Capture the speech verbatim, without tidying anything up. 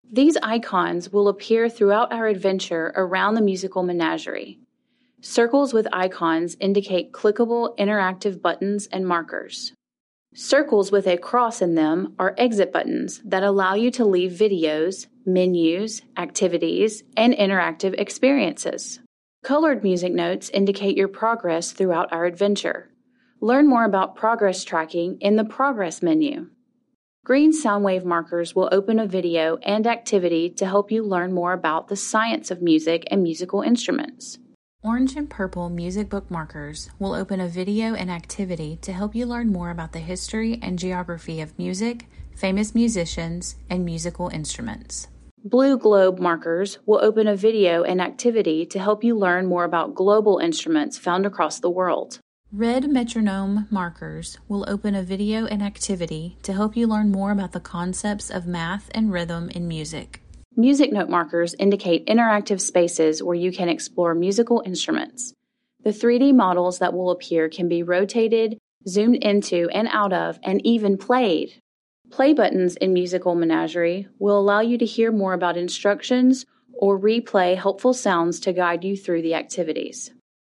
These icons will appear throughout our adventure around the musical menagerie. Circles with icons indicate clickable interactive buttons and markers. Circles with a cross in them are exit buttons that allow you to leave videos, menus, activities, and interactive experiences. Colored music notes indicate your progress throughout our adventure. Learn more about progress tracking in the Progress menu. Green sound wave markers will open a video and activity to help you learn more about the science of music and musical instruments. Orange and purple music book markers will open a video and activity to help you learn more about the history and geography of music, famous musicians, and musical instruments. Blue globe markers will open a video and activity to help you learn more about global instruments found across the world. Red metronome markers will open a video and activity to help you learn more about the concepts of math and rhythm in music. Music note markers indicate interactive spaces where you can explore musical instruments. The three D models that will appear can be rotated, zoomed into and out of, and even played. Play buttons in Musical Menagerie will allow you to hear more about instructions or replay helpful sounds to guide you through the activities.